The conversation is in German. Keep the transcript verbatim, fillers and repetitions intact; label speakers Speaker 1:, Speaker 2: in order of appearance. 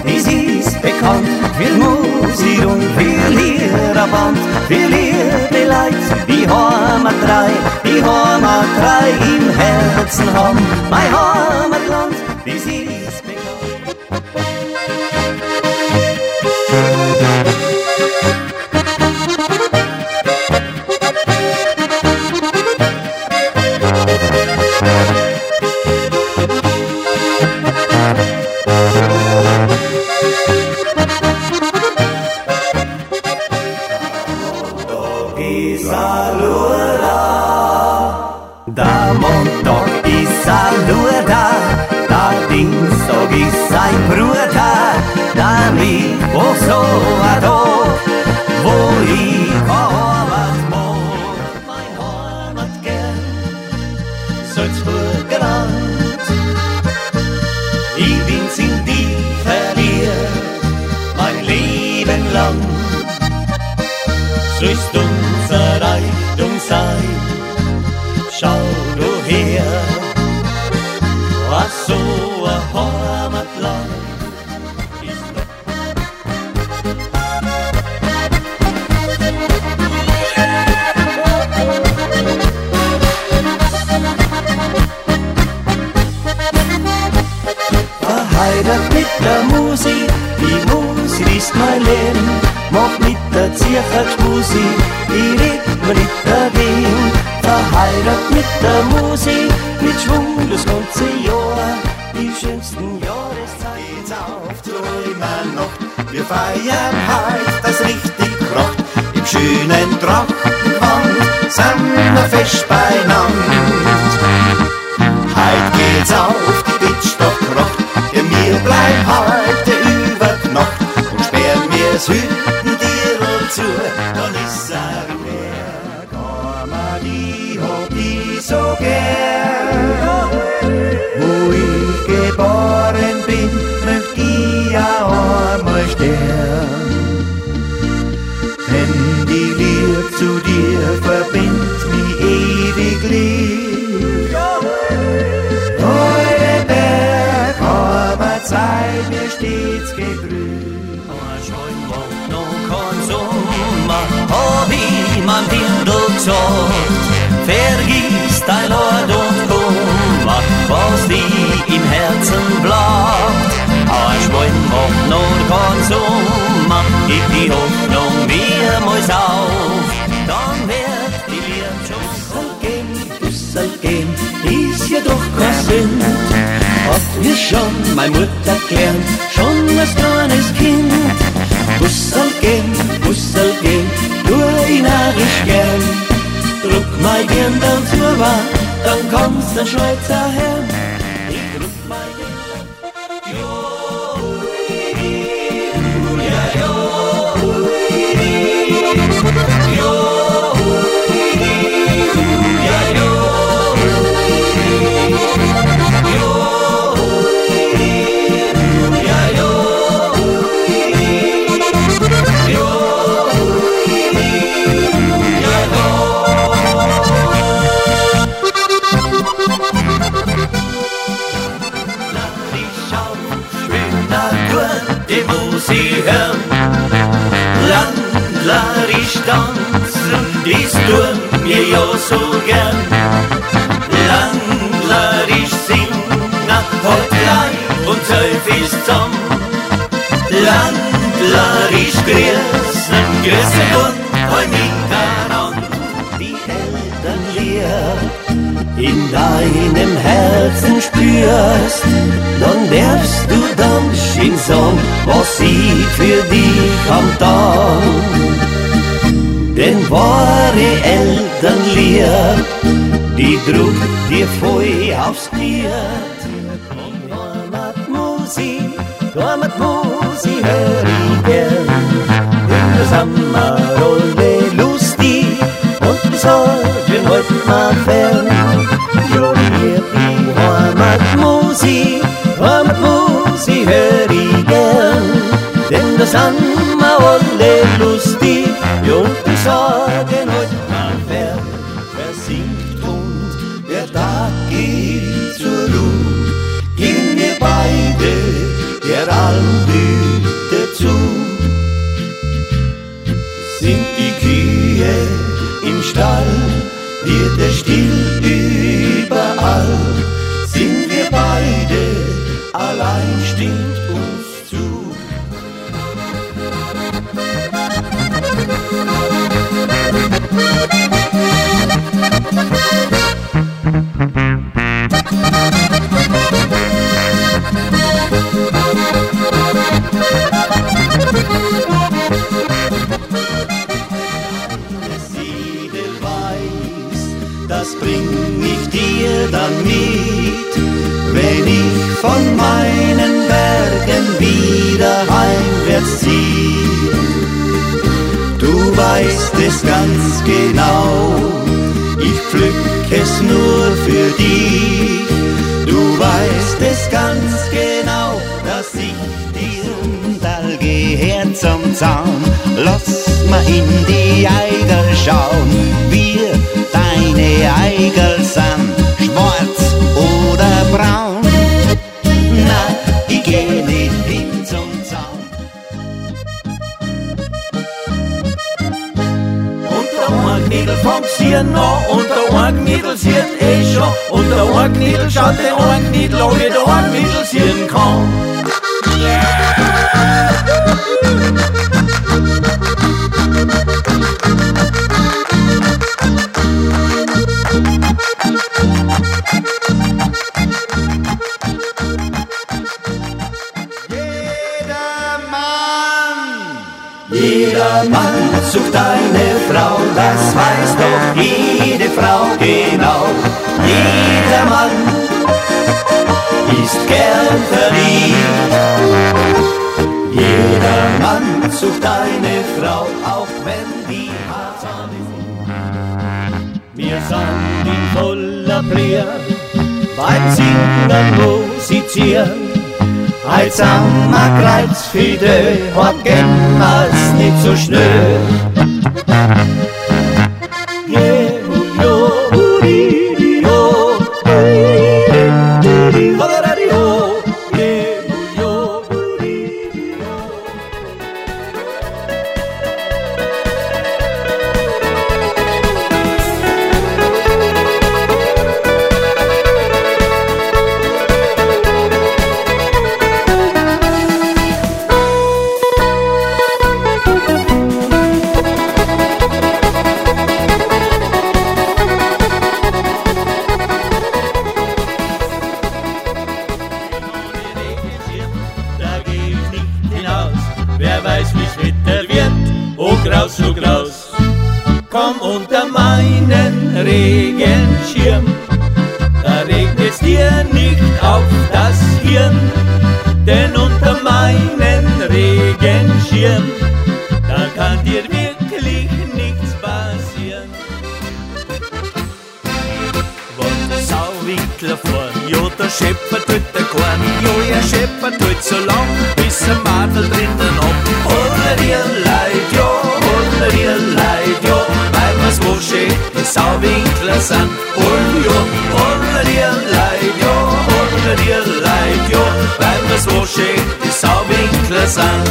Speaker 1: es ist bekannt, viel Musik und viel Lierband, viel Liebe Leid, die Heimat drei, die Heimat drei im Herzen haben, mein Heimatland, es ist bekannt. Da Montag ist a Luda, da Dienstag ist sein Bruder, da Mittwoch so a Tag, wo ich keine Arbeit mag. Mein Heimat gern, Salzburger Land, ich bin's in die verliert, mein Leben lang. Sollst unser Reichtum sein, schau du her, was so ein Heimatland ist doch. Verheiratet mit der Musik, die Musik ist mein Leben, mach mit der Zierchaft Musik, ich red mir nicht dagegen. Verheiratet mit der Musik, mit Schwung das ganze Jahr, die schönsten Jahreszeit. Geht's auf zur Immernacht, wir feiern heut, das richtig kracht, im schönen Trachtenwand, sind wir fest beieinander. Heut geht's auf, die Wittstock kracht, ja mir bleib heute über die Nacht und sperren mir's Hüttendirl zu, dann ist er Ruhe, Kammer, die hab ich so gern. Wo ich geboren bin, möcht ich ja einmal sterben. Denn die Liebe zu dir verbindet mich ewig lieb. Eure Berg, aber Zeit mir stets gegrüßt. Aber schon macht noch kein Sommer, hab ich mein Dirndl gesagt. Vergiss dein Lord und Kummer, was dich im Herzen plagt. Ein Schwein macht noch kein Sommer, gib die Hoffnung mehrmals auf, dann wird die Liebe schon Bussel gehen, Bussel gehen, ist ja doch kein Sinn. Hat mir schon meine Mutter gelernt, schon als kleines Kind. Bussel gehen, Bussel gehen, nur ich narrisch gern. Druck mein Dirndl zu, dann kommst der Schweizer her. Ich druck mein Dirndl, jo, ja, jo, jo, ja, jo, jo, ja, jo, jo, ja, jo. Die Musik hören, landlerisch tanzen, dies tun mir ja so gern. Landlerisch singen, hat Leib und Seuf ist zusammen. Landlerisch grüßen, grüßen und hoi miteinander. Die Elternlieder in deinem Herzen spürst, dann darfst du dann schön sagen, was ich für dich am Tag. Denn wahre Elternliebe, die drückt dir voll aufs Knie. Und Heimatmusik, Heimatmusik hör ich gern. In der Sommerrolle lustig und die Sorgen halten mal fern. Ja, hier die Heimatmusik, Heimatmusik hör ich gern. Denn das sind wir alle lustig, ja, und die Sorgen halten mal fern. Wer singt und wer Tag geht zur Ruhe, gehen wir beide der Alm es ganz genau. Ich pflück es nur für dich. Du weißt es ganz genau, dass ich dir Tal gehört zum Zaun. Lass mal in die Eigel schauen, wir deine Eigel sind, schwarz oder braun. Na, ich geh nicht hin zum Zaun. Und der Ohrknädel fängt's hier noch, und der Ohrknädel sieht eh schon, und der Ohrknädel schaut den Ohrknädel an, wie der Ohrknädel sehen kann. Jeder Mann sucht eine Frau, das weiß doch jede Frau genau. Jeder Mann ist gern verliebt. Jeder Mann sucht eine Frau, auch wenn die hart ist. Wir sind in voller Blühe, beim Singen musizieren. Heut sind wir kreuzfidel, heute gehen wir's nicht so schnell. Yeah, yo, uri, yo, uri, yo, yeah, yo, uri, yo. Wer weiß, wie's Wetter wird, oh graus, oh graus. Komm unter meinen Regenschirm, da regnet's dir nicht auf das Hirn. Denn unter meinen Regenschirm, da kann dir wirklich nichts passieren. Wenn Sauwinkler fahren, jo, da scheppert halt der Korn. Jo, er scheppert halt so lang, bis ein Madel drinnen ab. Holler ihr Leid, jo, holler ihr Leid, jo, weil wir's wo schön die Sauwinkler sind. Hol, jo, holler ihr Leid, jo, holler ihr Leid, jo, weil wir's wo schön die Sauwinkler sind.